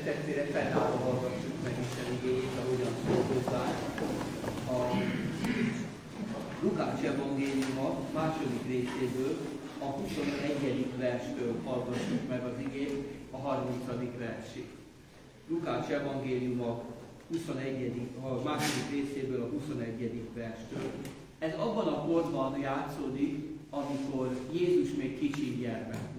Kedves testvérek, fennállva hallgassuk meg Isten igéjét, ahogyan szól hozzánk. A Lukács evangéliuma második részéből, a 21. verstől hallgassuk meg az igét, a 30. versig. Lukács evangéliuma a második részéből, a 21. verstől. Ez abban a korban játszódik, amikor Jézus még kicsi gyermek volt.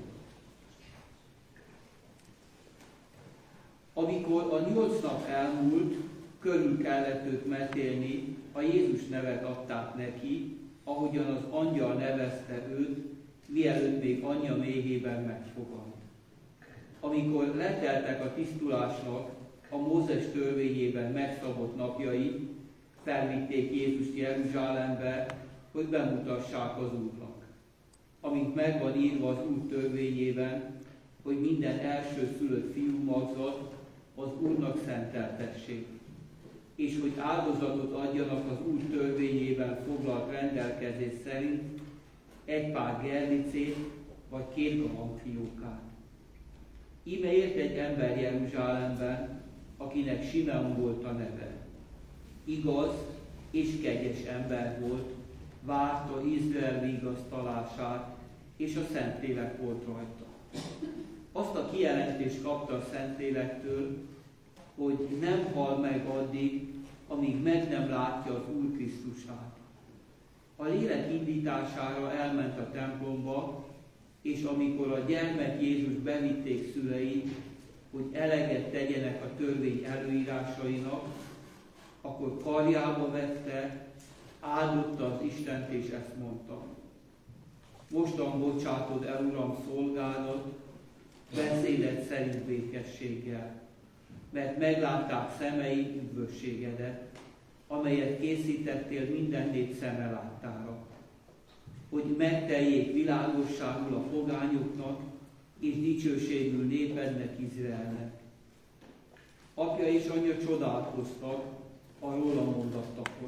Amikor a 8 nap elmúlt, körül kellett őt metélni, a Jézus nevet adták neki, ahogyan az angyal nevezte őt, mielőtt még anyja méhében megfogant. Amikor leteltek a tisztulásnak a Mózes törvényében megszabott napjai, felvitték Jézust Jeruzsálembe, hogy bemutassák az Úrnak. Amint megvan írva az Úr törvényében, hogy minden elsőszülött fiú magzat az Úrnak szenteltessék, és hogy áldozatot adjanak az Úr törvényében foglalt rendelkezés szerint egy pár gerlicét vagy 2 galambfiókát. Íme ért egy ember Jeruzsálemben, akinek Simeon volt a neve. Igaz és kegyes ember volt, várta Izrael vigasztalását, és a Szentlélek volt rajta. Azt a kijelentést kapta a Szentlélektől, hogy nem hal meg addig, amíg meg nem látja az Úr Krisztusát. A lélek indítására elment a templomba, és amikor a gyermek Jézus bevitték szülei, hogy eleget tegyenek a törvény előírásainak, akkor karjába vette, áldotta az Istent, és ezt mondta: Mostan bocsátod el, Uram, szolgádat, beszédet szerint békességgel, mert meglátták szemei üdvösségedet, amelyet készítettél minden nép szeme láttára, hogy megteljék világosságul a pogányoknak, és dicsőségül népednek, Izraelnek. Apja és anyja csodálkoztak a róla mondattakon.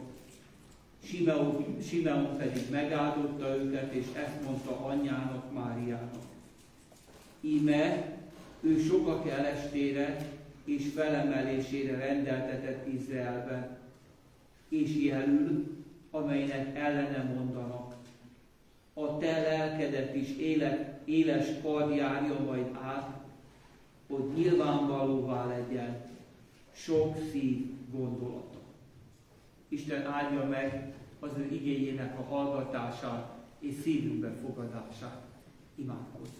Simeon pedig megáldotta őket, és ezt mondta anyjának, Máriának: Íme, ő sokak elestére és felemelésére rendeltetett Izraelben, és jelül, amelynek ellene mondanak. A te lelkedet is éles kard járja majd át, hogy nyilvánvalóvá legyen sok szív gondolata. Isten áldja meg az ő igéjének a hallgatását és szívünkbe fogadását. Imádkozzunk.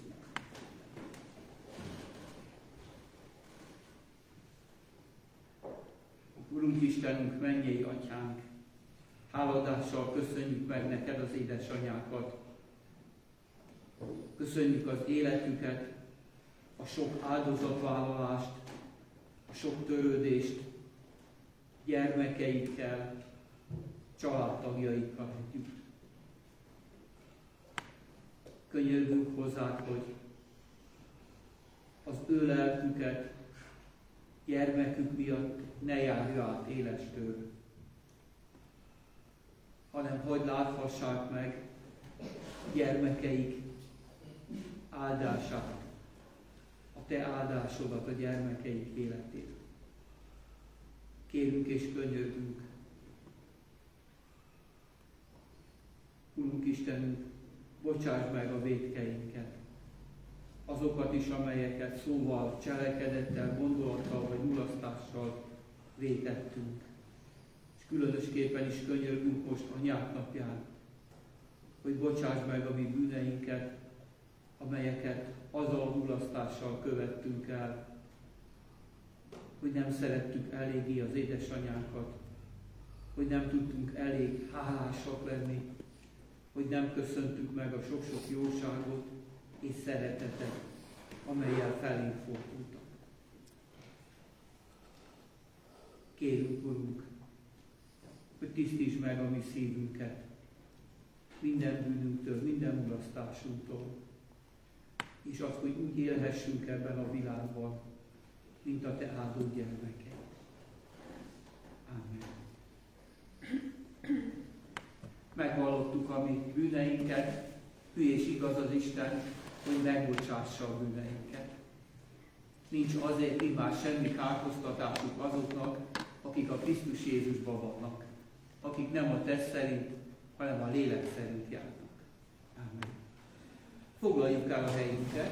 Urunk Istenünk, mennyei Atyánk, háladással köszönjük meg neked az édesanyákat. Köszönjük az életüket, a sok áldozatvállalást, a sok törődést gyermekeikkel, családtagjaikkal együtt. Könyörgünk hozzá, hogy az ő lelküket gyermekük miatt ne járja át éles tőr, hanem hogy láthassák meg gyermekeik áldását, a te áldásodat a gyermekeik életét. Kérünk és könyörgünk. Urunk Istenünk, bocsáss meg a vétkeinket, azokat is, amelyeket szóval, cselekedettel, gondolattal vagy mulasztással vétettünk. És különösképpen is könyörgünk most Anyák napján, hogy bocsáss meg a mi bűneinket, amelyeket azzal a mulasztással követtünk el, hogy nem szerettük eléggé az édesanyánkat, hogy nem tudtunk elég hálásak lenni, hogy nem köszöntük meg a sok-sok jóságot és szeretetet, amellyel felénk fordultak. Kérünk, Urunk, hogy tisztítsd meg a mi szívünket minden bűnünktől, minden mulasztásunktól, és azt, hogy úgy élhessünk ebben a világban, mint a te áldott gyermeked. Ámen. Megvallottuk a mi bűneinket, hű és igaz az Isten, hogy megbocsássa a bűneinket. nincs azért így már semmi kárhoztatásuk azoknak, akik a Krisztus Jézusban vannak, akik nem a test szerint, hanem a lélek szerint járnak. Amen. Foglaljuk el a helyünket,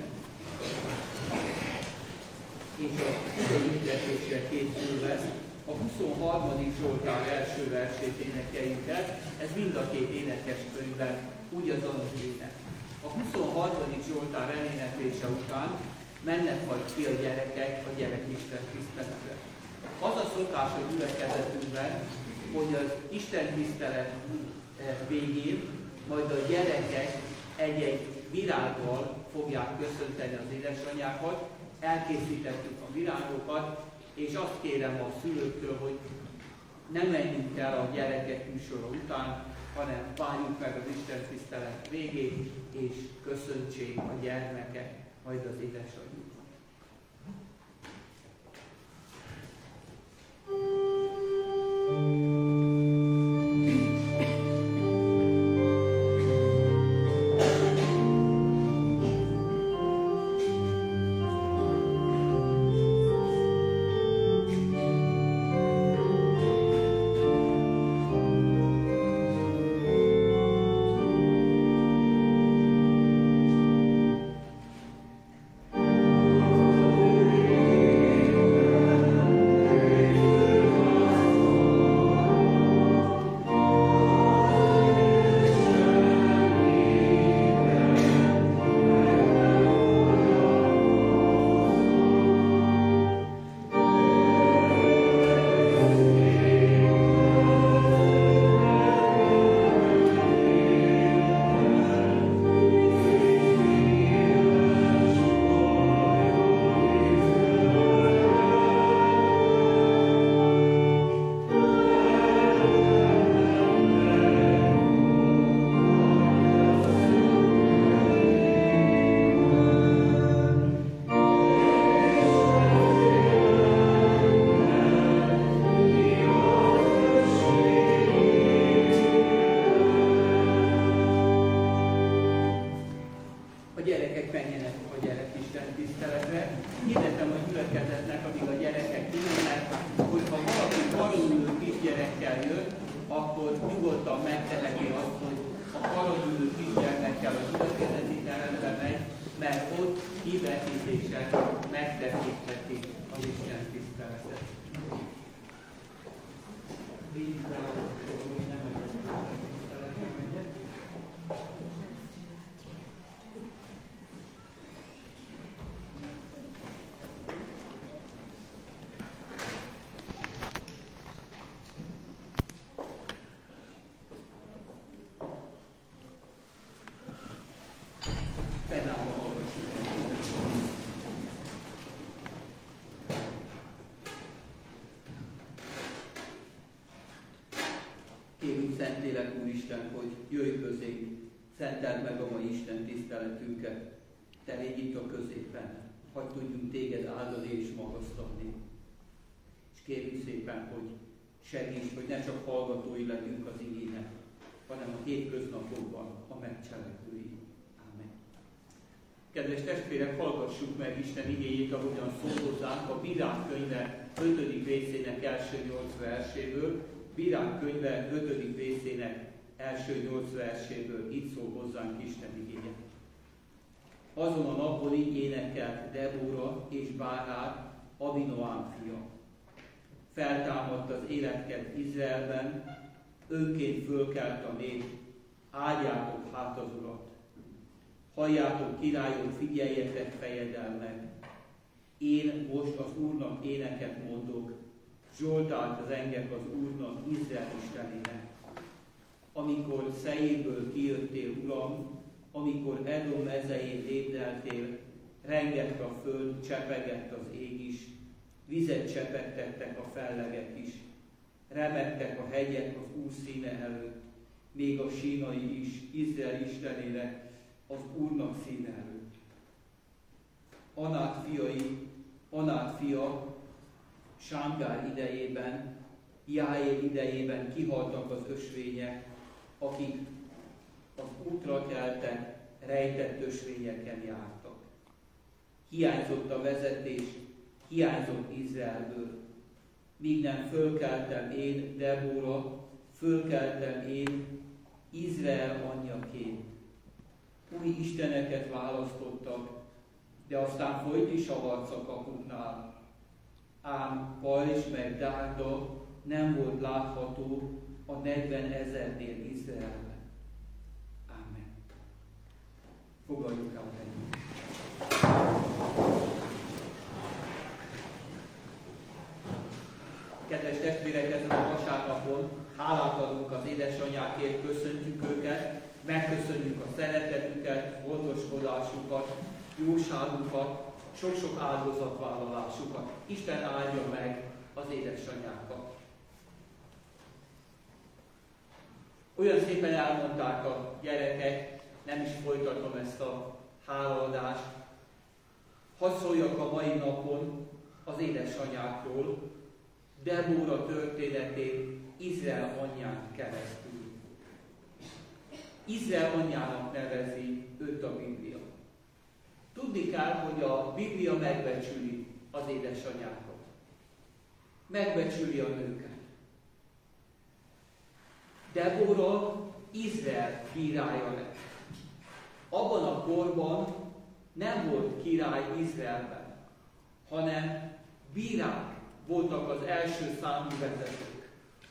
és a idei hirdetésre készülve a 23. Zsoltár első versét énekeljük el. Ez mind a két énekes könyvben ugyanaz az ének. A 23. Zsoltár eléneklése után mennek majd ki a gyerekek a gyerekisten tiszteletre. Az a szokás a gyülekezetünkben, hogy az Isten tisztelet végén majd a gyerekek egy-egy virággal fogják köszönteni az édesanyákat, elkészítettük a virágokat, és azt kérem a szülőktől, hogy ne menjünk el a gyerekek műsora után, hanem várjuk meg az Isten tisztelet végét, és köszöntsék a gyermekek majd az édesanyjukat. Kérünk Szentlélek Úristen, hogy jöjj közénk, szenteld meg a mai Isten tiszteletünket, te légy itt a középen, hadd tudjunk téged áldani és magasztalni. És kérjük szépen, hogy segíts, hogy ne csak hallgatói legyünk az igének, hanem a hétköznapokban a megcselekvői. Ámen. Kedves testvérek, hallgassuk meg Isten igéjét, ahogyan szól hozzánk a Bírák könyve 5. részének első 8 verséből. Bírák könyve 5. részének első 8 verséből így szól hozzánk Isten igéje. Azon a napon így énekelt Debóra és Bárák, Abinoám fia. Feltámadt az életked Izraelben, önként fölkelt a nép, áldjátok hát az Urat. Halljátok, királyok, figyeljetek fejedelmek. Én most az Úrnak éneket mondok, Zsoltárt zengek az Úrnak, Izrael Istenének. Amikor Szeírből kijöttél, Uram, amikor Edom mezején lépdeltél, rengett a föld, csepegett az ég is, vizet csepegtettek a fellegek is, remegtek a hegyek az Úr színe előtt, még a sínai is, Izrael Istenének, az Úrnak színe előtt. Anát fia, Sángár idejében, Jáél idejében kihaltak az ösvények, akik az útra keltek, rejtett ösvényeken jártak. Hiányzott a vezetés, hiányzott Izraelből. Míg nem fölkeltem én, Debóra, fölkeltem én Izrael anyjaként. Új isteneket választottak, de aztán folyt is a harc a kapuknál. Ám Pajzs meg Dárda nem volt látható a 40 000-nél Izraelben. Ámen. Fogadjuk el együtt. Kedves testvérek, ezen a vasárnapon hálát adunk az édesanyákért, köszöntjük őket, megköszönjük a szeretetüket, gondoskodásukat, jóságukat, sok-sok áldozatvállalásukat. Isten áldja meg az édesanyákat. Olyan szépen elmondták a gyerekek, nem is folytatom ezt a hálaadást. Hadd szóljak a mai napon az édesanyákról, Debóra történetét Izrael anyján keresztül. Izrael anyjának nevezi őt a Biblia. Tudni kell, hogy a Biblia megbecsüli az édesanyákat. Megbecsüli a nőket. Debóra Izrael királya lett. Abban a korban nem volt király Izraelben, hanem bírák voltak az első számú vezetők.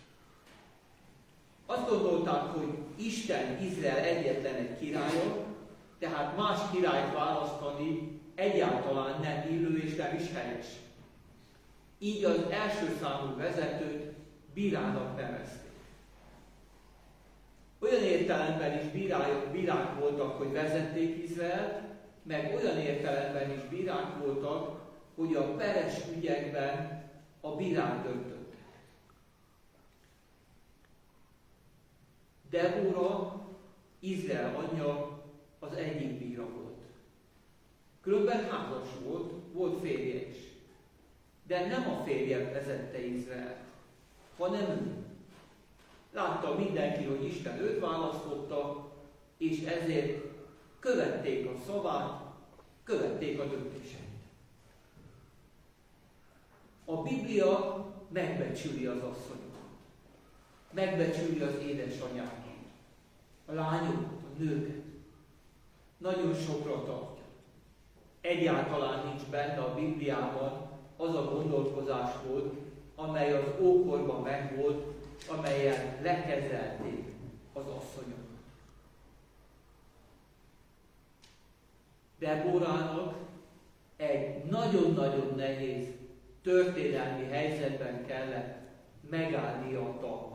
Azt gondolták, hogy Isten Izrael egyetlen egy királya, tehát más királyt választani egyáltalán nem illő és nem is helyes. Így az első számú vezetőt bírának nevezték. Olyan értelemben is bírák voltak, hogy vezették Izraelt, meg olyan értelemben is bírák voltak, hogy a peres ügyekben a bírák döntöttek. Debóra, Izrael anyja, az egyik bíra volt. Különben házas volt férje is. De nem a férje vezette Izraelt, hanem ő. Látta mindenki, hogy Isten őt választotta, és ezért követték a szavát, követték a döntéseit. A Biblia megbecsüli az asszonyokat, megbecsüli az édesanyákat, a lányokat, a nőket. Nagyon sokra tartja. Egyáltalán nincs benne a Bibliában az a gondolkozás volt, amely az ókorban megvolt, amelyen lekezelték az asszonyokat. Debórának egy nagyon-nagyon nehéz történelmi helyzetben kellett megállnia a talpán.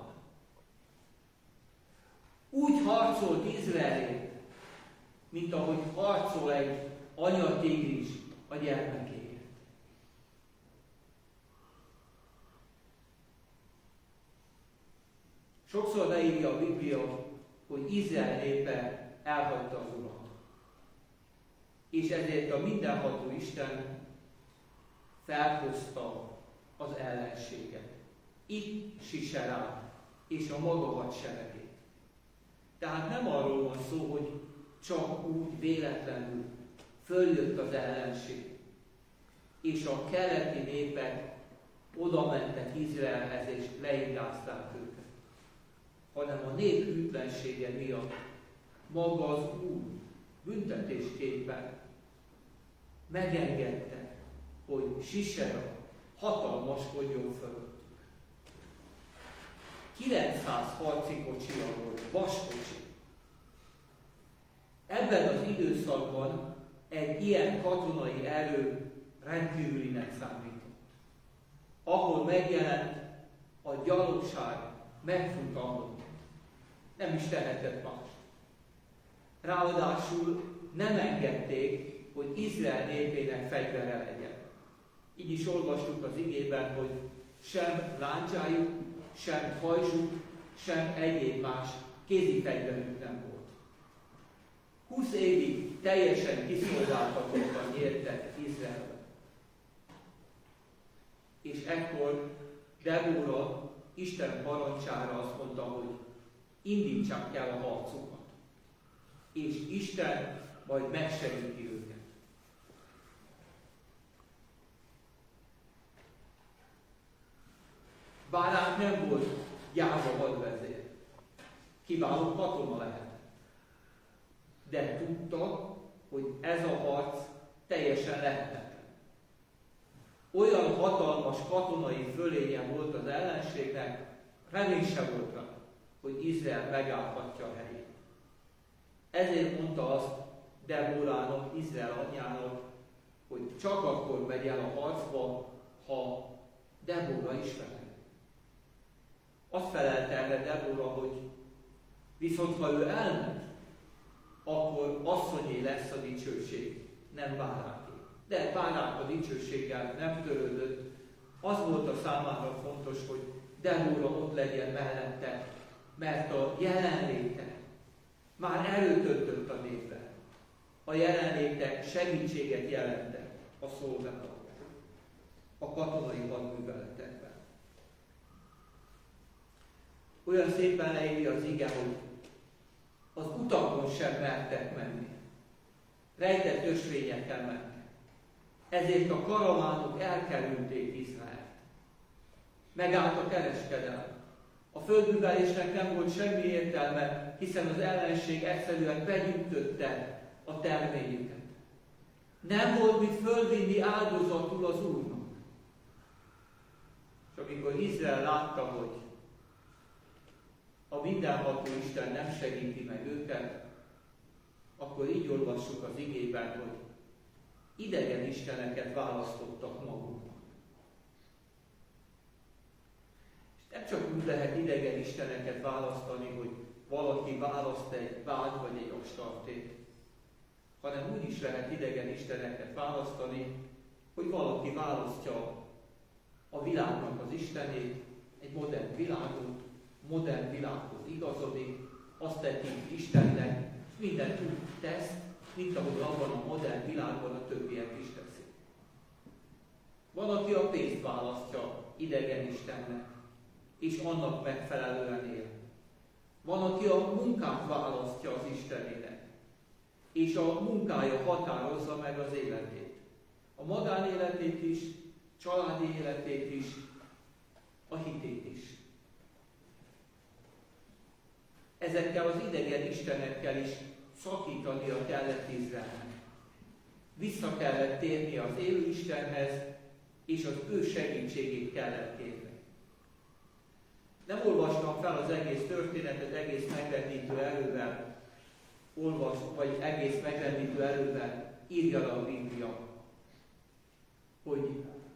Úgy harcolt Izraelért, mint ahogy harcol egy anyatigris a gyermekéért. Sokszor leírja a Biblia, hogy Izrael népe elhagyta az Urat. És ezért a mindenható Isten felhozta az ellenséget. Itt Siserát és a maga hadseregét. Tehát nem arról van szó, hogy csak úgy véletlenül följött az ellenség, és a keleti népek oda mentek Izraelhez és leigázták őket, hanem a nép hűtlensége miatt maga az Úr büntetésképpen megengedte, hogy Sisera hatalmaskodjon fölöttük. 900 harci kocsia volt, vaskocsi. Ebben az időszakban egy ilyen katonai erő rendkívülinek számított. Ahol megjelent a gyalogság, megfutamodott. Nem is tehetett más. Ráadásul nem engedték, hogy Izrael népének fegyvere legyen. Így is olvastuk az igében, hogy sem láncsájuk, sem pajzsuk, sem egyéb más kézi fegyverük nem volt. 20 évig teljesen kiszolgáltatottan nyertek Izraelbe. És ekkor Debóra Isten parancsára azt mondta, hogy indítsák el a harcokat. És Isten majd megsegíti őket. Bárák nem volt gyáva hadvezér. Kiváló katona lehet. De tudta, hogy ez a harc teljesen lehetetlen. Olyan hatalmas katonai fölénye volt az ellenségnek, remény se volt rá, hogy Izrael megállhatja a helyét. Ezért mondta azt Debórának, Izrael anyjának, hogy csak akkor megy el a harcba, ha Debóra is vele. Azt felelte erre Debóra, hogy viszont ha ő elmegy, akkor asszonyé lesz a dicsőség, nem Báráké. De Bárák a dicsőséggel nem törődött. Az volt a számára fontos, hogy Debóra ott legyen mellette, mert a jelenléte már erőt öntött a népbe. A jelenléte segítséget jelentett a szolgálatban, a katonai hadműveletekben. Olyan szépen leírja az ige, hogy az utakon sem mertek menni. Rejtett ösvényekkel mentek. Ezért a karavánok elkerülték Izraelt. Megállt a kereskedelem. A földművelésnek nem volt semmi értelme, hiszen az ellenség egyszerűen begyűjtötte a terményüket. Nem volt mit fölvinni áldozatul az Úrnak. És amikor Izrael látta, hogy a mindenható Isten nem segíti meg őket, akkor így olvassuk az igében, hogy idegen isteneket választottak maguknak. És nem csak úgy lehet idegen isteneket választani, hogy valaki választ egy vád vagy egy astartét, hanem úgy is lehet idegen isteneket választani, hogy valaki választja a világnak az istenét, egy modern világhoz igazodik, azt tekinti Istennek, és mindent úgy tesz, mint ahogy abban a modern világban a többiek is teszik. Van, aki a pénzt választja idegen istennek, és annak megfelelően él. Van, aki a munkát választja az Istenének, és a munkája határozza meg az életét. A magánéletét is, családi életét is, a hitét is. Ezekkel az idegen istenekkel is szakítania kellett Izraelnek. Vissza kellett térni az élő Istenhez, és az ő segítségét kellett kérni. Nem olvastam fel az egész történetet egész megrendítő erővel, vagy egész megrendítő erővel írja le a Biblia, hogy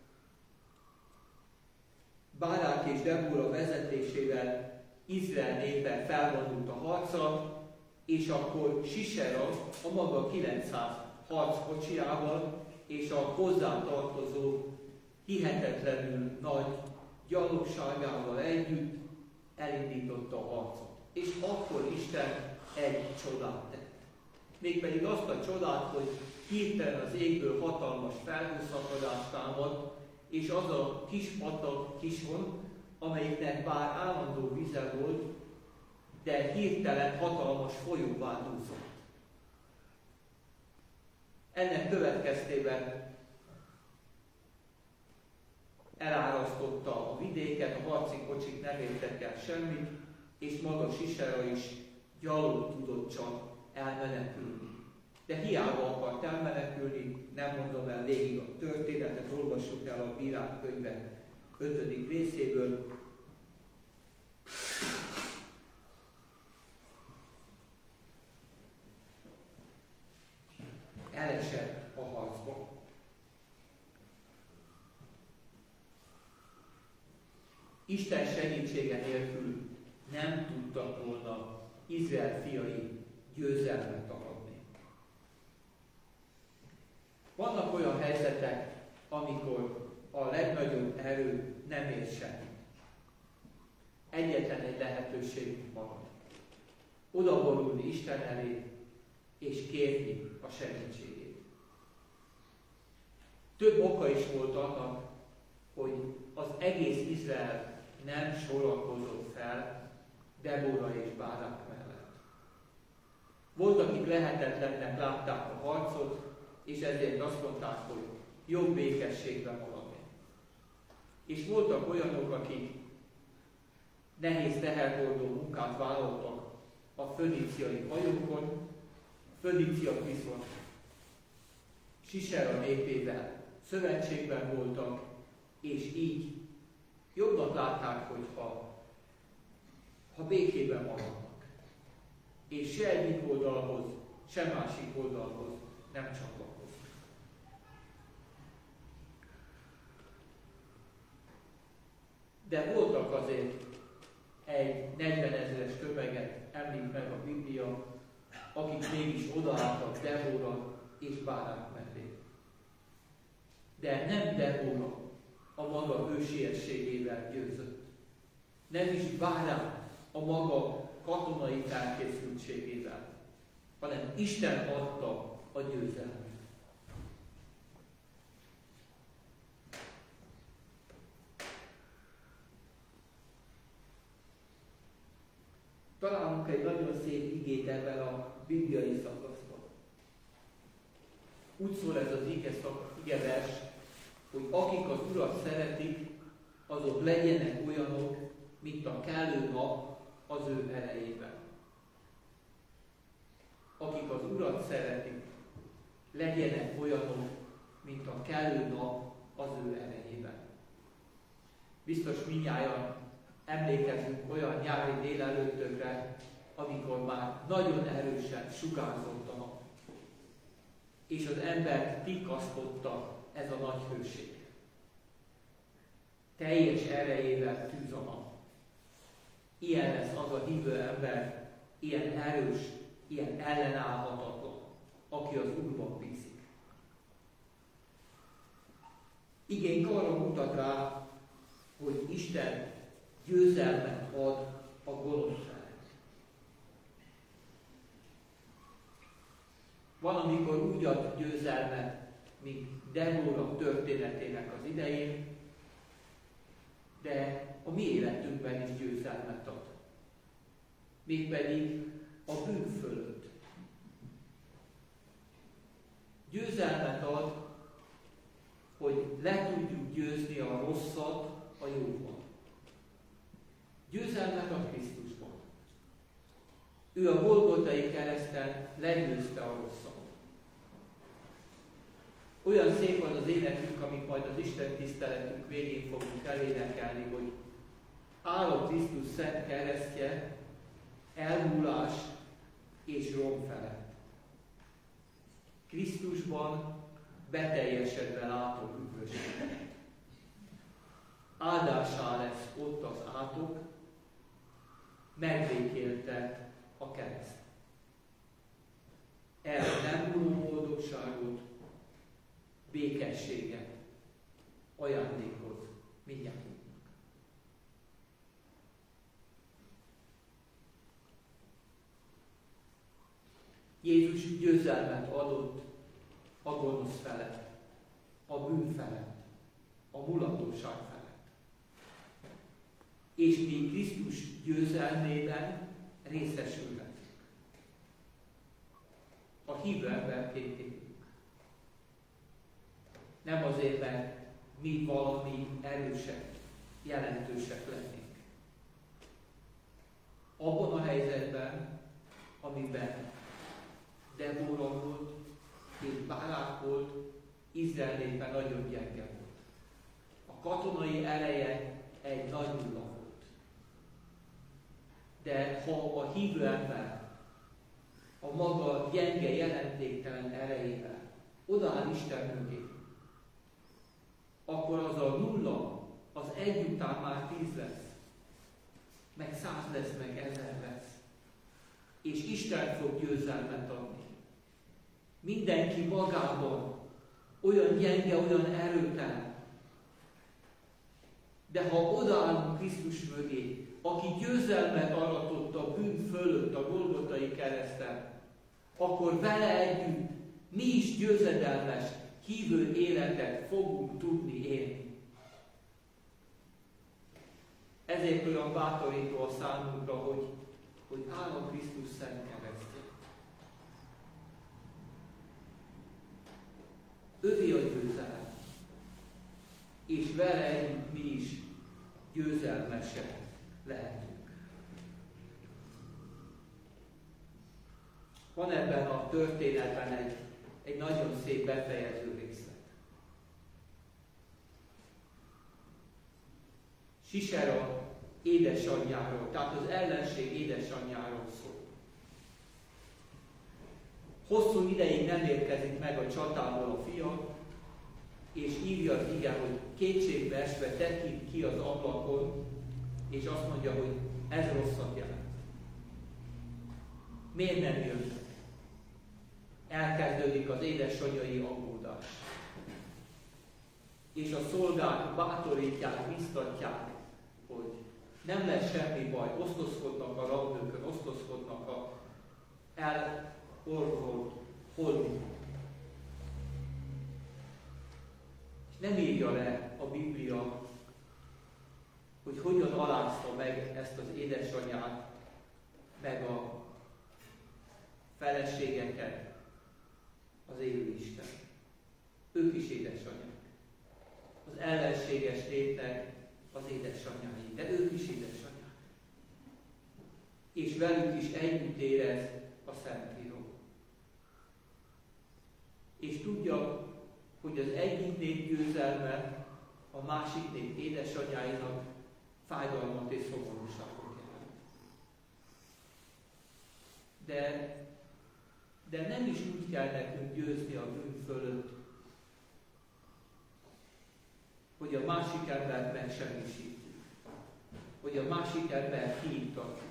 Bárák és Debóra vezetésével Izrael népe felvonult a harcra, és akkor Sisera a maga 900 harckocsiával és a hozzátartozó hihetetlenül nagy gyalogságával együtt elindította a harcot. És akkor Isten egy csodát tett. Mégpedig azt a csodát, hogy hirtelen az égből hatalmas felhőszakadást támad, és az a kis patak Kishon, amelyiknek bár állandó vize volt, de hirtelen hatalmas folyóvá dúzott. Ennek következtében elárasztotta a vidéket, a harci kocsik nem értek el semmit, és maga Sisera is gyalog tudott csak elmenekülni. De hiába akart elmenekülni, nem mondom el végig a történetet, olvassuk el a Bírák könyve 5. részéből. Elesett a harcba. Isten segítsége nélkül nem tudtak volna Izrael fiai győzelmet aratni. Vannak olyan helyzetek, amikor a legnagyobb erő nem ér semmit. Egyetlen egy lehetőségünk van. Odaborulni Isten elé, és kérni a segítségét. Több oka is volt annak, hogy az egész Izrael nem sorakozott fel Debóra és Bárák mellett. Volt, akik lehetetlennek látták a harcot, és ezért azt mondták, hogy jobb békességben maradni. És voltak olyanok, akik nehéz teherhordó munkát vállaltak a föníciai hajókon, a föníciak viszont Sisera népével szövetségben voltak, és így jobbnak látták, ha békében maradnak, és se egyik oldalhoz, se másik oldalhoz nem csatlakoznak. De voltak azért egy 40 000-es tömeget említ meg a Biblia, akik mégis odaálltak Debóra és Bárák mellé. De nem Debóra a maga hősiességével győzött. Nem is Bárák a maga katonai felkészültségével, hanem Isten adta a győzelmet. Találunk egy nagyon szép igét ebben a bibliai szakaszban. Úgy szól ez az igevers, hogy akik az Urat szeretik, azok legyenek olyanok, mint a kelő nap az ő erejében. Akik az Urat szeretik, legyenek olyanok, mint a kelő nap az ő erejében. Biztos mindnyájan emlékezünk olyan nyári délelőttökre, amikor már nagyon erősen sugárzott a nap, és az embert pikasztotta ez a nagy hőség. Teljes erejével tűz a nap. Ilyen lesz az a hívő ember, ilyen erős, ilyen ellenállhatatlan, aki az Úrban bízik. Igénk arra mutat rá, hogy Isten győzelmet ad a gonoszságnak. Van, amikor úgy ad győzelmet, mint Debóra történetének az idején, de a mi életünkben is győzelmet ad. Mégpedig a bűn fölött. Győzelmet ad, hogy le tudjuk győzni a rosszat a jóval. Győzelmet ad Krisztusban. Ő a Golgotai kereszten legyőzte a rosszat. Olyan szép az az énekünk, amit majd az Isten tiszteletünk végén fogunk elénekelni, hogy áll a Krisztus szent keresztje, elmúlás és rom felett. Krisztusban beteljesedve látok üdvösséget. Áldásá lesz ott az átok, megbékélte a kereszt. El nem múló boldogságot, békességet ajándékoz mindjárt. Jézus győzelmet adott a gonosz felett, a bűn felett, a mulatóság felett. És mi Krisztus győzelmében részesülhetünk. A hívő emberként élünk. Nem azért, mert mi valami erősek, jelentősek lennénk. Abban a helyzetben, amiben Debóra volt, és Bárák volt, Izrael népe nagyon gyenge volt. A katonai ereje egy nagy nulla volt. De ha a hívő ember a maga gyenge, jelentéktelen erejével odaáll Isten mögé, akkor az a nulla, az egy után már 10 lesz, meg 100 lesz, meg 1000 lesz. És Isten fog győzelmet adni. Mindenki magában olyan gyenge, olyan erőtelen. De ha odaállunk Krisztus mögé, aki győzelmet aratott a bűn fölött a Golgotai kereszten, akkor vele együtt mi is győzedelmes, hívő életet fogunk tudni élni. Ezért olyan bátorító a számunkra, hogy áll a Krisztus szent keresztje. Övé a győzelem, és vele együtt mi is győzelmesek lehetünk. Van ebben a történetben egy nagyon szép befejező részlet. Sisera édesanyjáról, tehát az ellenség édesanyjáról szól. Hosszú ideig nem érkezik meg a csatából a fia, és írja az ige, hogy kétségbe esve tekint ki az ablakon, és azt mondja, hogy ez rosszat jelent. Miért nem jönnek? Elkezdődik az édesanyjai aggódás. És a szolgák bátorítják, biztatják, hogy nem lesz semmi baj, osztozkodnak a rabnőkön, osztozkodnak a elorvolt holmikon. És nem írja le a Biblia, hogy hogyan alázta meg ezt az édesanyát, meg a feleségeket az élő Isten. Ők is édesanyák. Az ellenséges létnek az édesanyái, de ők is édesanyák. És velük is együtt érez a Szentíró. És tudja, hogy az egyik nép győzelme a másik nép édesanyáinak fájdalmat és szomorúságot jelent. De nem is úgy kell nekünk győzni a bűn fölött, hogy a másik embert megsemmisítjük, hogy a másik embert kiiktatjuk,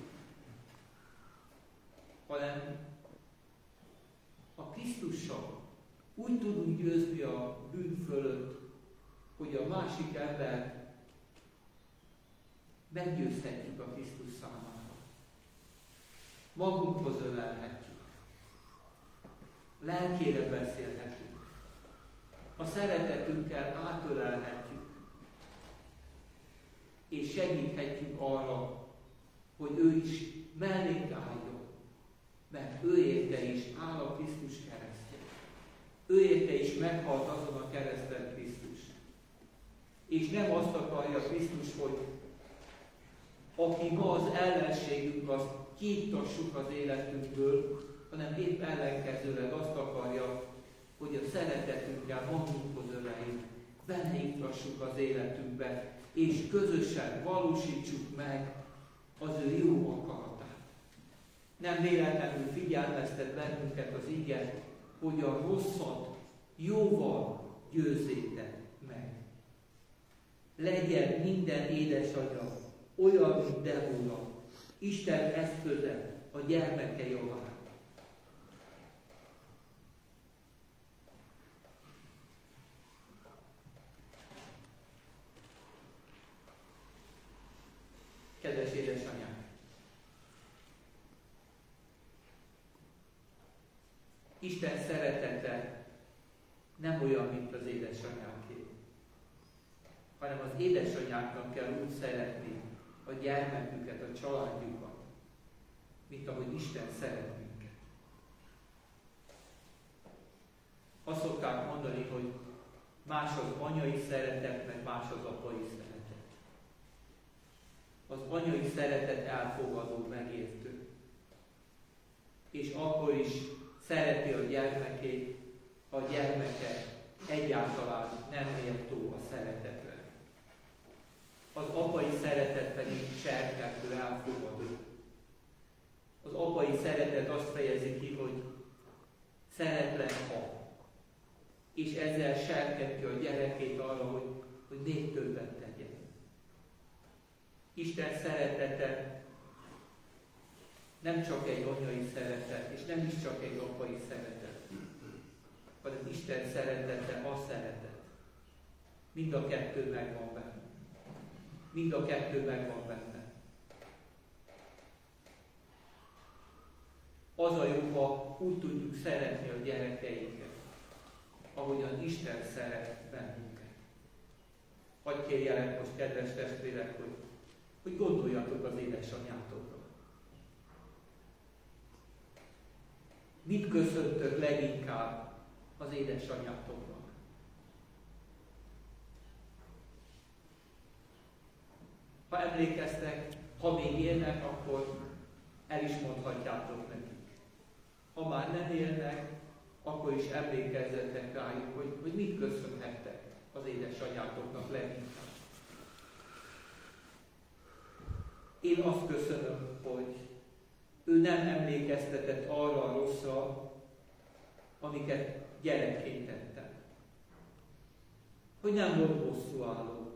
hanem a Krisztussal úgy tudunk győzni a bűn fölött, hogy a másik embert meggyőzhetjük a Krisztus számára. Magunkhoz ölelhetjük. Lelkére beszélhetünk. A szeretetünkkel átölelhetjük. És segíthetjük arra, hogy ő is mellénk álljon. Mert ő érte is áll a Krisztus keresztje. Ő érte is meghalt azon a kereszten Krisztus. És nem azt akarja Krisztus, hogy aki ma az ellenségünk, azt kiiktassuk az életünkből, hanem épp ellenkezőleg azt akarja, hogy a szeretetünkkel magunkhoz öleljük, beleiktassuk az életünkbe, és közösen valósítsuk meg az ő jó akaratát. Nem véletlenül figyelmeztet bennünket az ige, hogy a rosszat jóval győzzétek meg. Legyen minden édesanyja olyan, mint Debóra, Isten eszköze a gyermeke javára. Kedves édesanyák! Isten szeretete nem olyan, mint az édesanyáké, hanem az édesanyáknak kell úgy szeretni a gyermeküket, a családjukat, mint ahogy Isten szeret minket. Azt szokták mondani, hogy más az anyai szeretet, meg más az apai szeretet. Az anyai szeretet elfogadó, megértő. És akkor is szereti a gyermekét, a gyermeke egyáltalán nem méltó a szeretetre. Az apai szeretet pedig serkentő, elfogadó. Az apai szeretet azt fejezi ki, hogy szeretlek, ha. És ezzel serkenti a gyerekét arra, hogy még többet tegyen. Isten szeretete nem csak egy anyai szeretet, és nem is csak egy apai szeretet, hanem Isten szeretete a szeretet. Mind a kettő megvan benne. Mind a kettő megvan benne. Az a jó, ha úgy tudjuk szeretni a gyerekeinket, ahogyan Isten szeret bennünket. Hadd kérjelek most, kedves testvérek, hogy gondoljatok az édesanyátokra. Mit köszöntök leginkább az édesanyátoknak? Ha emlékeztek, Ha még élnek, akkor el is mondhatjátok nekik. Ha már nem élnek, akkor is emlékezzetek rájuk, hogy mit köszönhettek az édesanyátoknak leginkább. Én azt köszönöm, hogy ő nem emlékeztetett arra a rosszra, amiket gyerekként tettem. Hogy nem volt bosszúálló.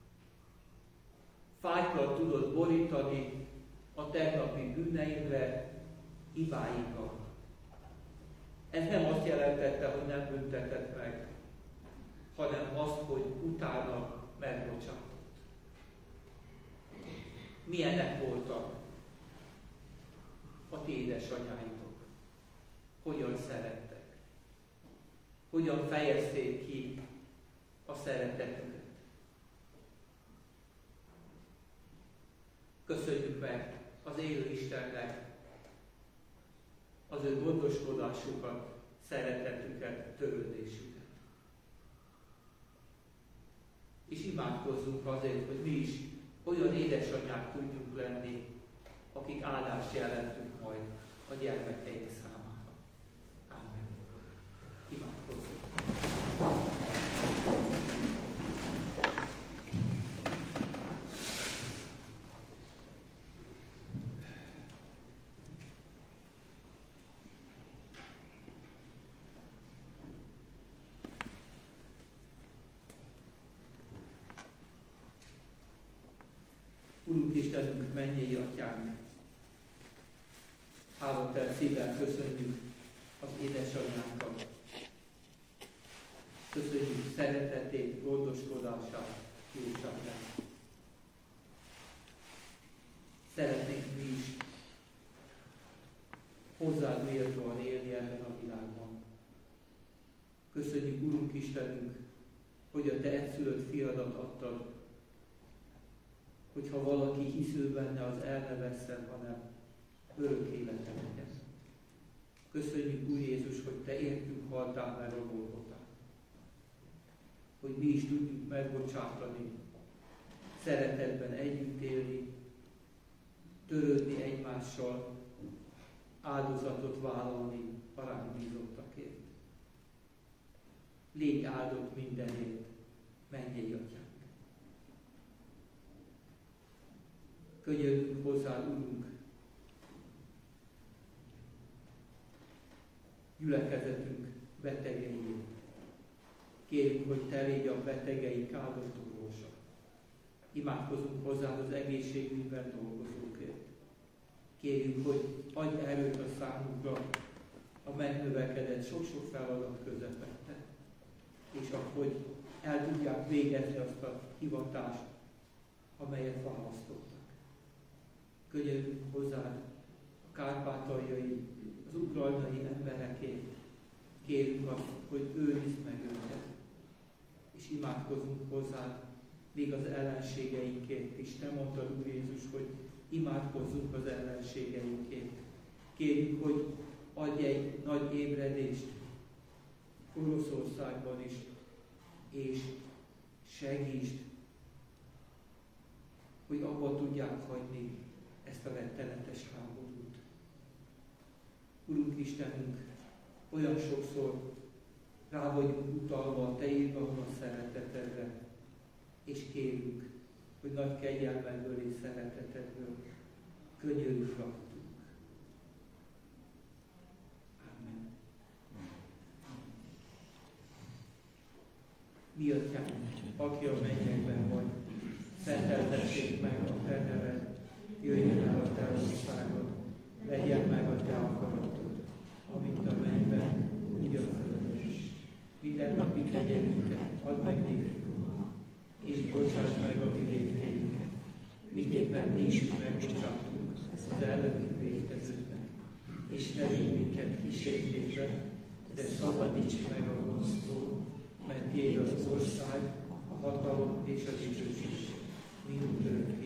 Fájtlat tudott borítani a tegnapi bűneimre, hibáimra. Ez nem azt jelentette, hogy nem büntetett meg, hanem azt, hogy utána megbocsátott. Milyenek voltak a ti édesanyáitok? Hogyan szerettek? Hogyan fejezték ki a szeretetüket? Köszönjük meg az élő Istennek az ő gondoskodásukat, szeretetüket, törődésüket. És imádkozzunk azért, hogy mi is olyan édesanyák tudjunk lenni, akik áldást jelentünk majd a gyermekeink számára. Ámen. Imádkozzunk. Urunk Istenünk, mennyei Atyánk, hálatelt szívvel köszönjük az édesanyánkat. Köszönjük szeretetét, gondoskodását, jóságát. Szeretnénk mi is hozzád méltóan élni ebben a világban. Köszönjük, Urunk Istenünk, hogy a te egyszülött fiadat adtad, hogyha valaki hisző benne, az el ne vesszen, hanem örök élete legyen. Köszönjük, Úr Jézus, hogy te értünk haltál meg a Golgotán. Hogy mi is tudjuk megbocsátani, szeretetben együtt élni, törődni egymással, áldozatot vállalni a ránk bízottakért. Légy áldott mindenért, mennyei Atyánk. Könyörgünk hozzá, Urunk, gyülekezetünk betegeiért. Kérjük, hogy te légy a betegeink áldott orvosa. Imádkozunk hozzá az egészségügyben dolgozókért. Kérjük, hogy adj erőt a számunkra a megnövekedett sok-sok feladat közepette, és ahogy el tudják végezni azt a hivatást, amelyet választottak. Könyörgünk hozzád a kárpátaljai, az ukrajnai emberekért. Kérjük azt, hogy őrizd meg őket. És imádkozunk hozzád még az ellenségeinkért is. Te mondtad, Úr Jézus, hogy imádkozzunk az ellenségeinkért. Kérjük, hogy adj egy nagy ébredést Oroszországban is, és segítsd, hogy abba tudják hagyni ezt a rettenetes háborút. Urunk Istenünk, olyan sokszor rá vagyunk utalva a te irgalmas szeretetedre, és kérjük, hogy nagy kegyelmedből és szeretetedből könyörülj rajtunk. Amen. Mi Atyánk, aki a mennyekben vagy, szenteltessék meg a te neved, jöjjön el a te országod, legyen meg a te akaratod, amint a mennyben, úgy a földön is. Minden napi kegyelmünket add meg nékünk, és bocsáss meg a mi vétkeinket, miképpen mi is megbocsátunk az ellenünk vétkezőknek, és ne vigy minket kísértésbe, de szabadíts meg a gonosztól, mert tiéd az ország, a hatalom és a dicsőség, mindörökké.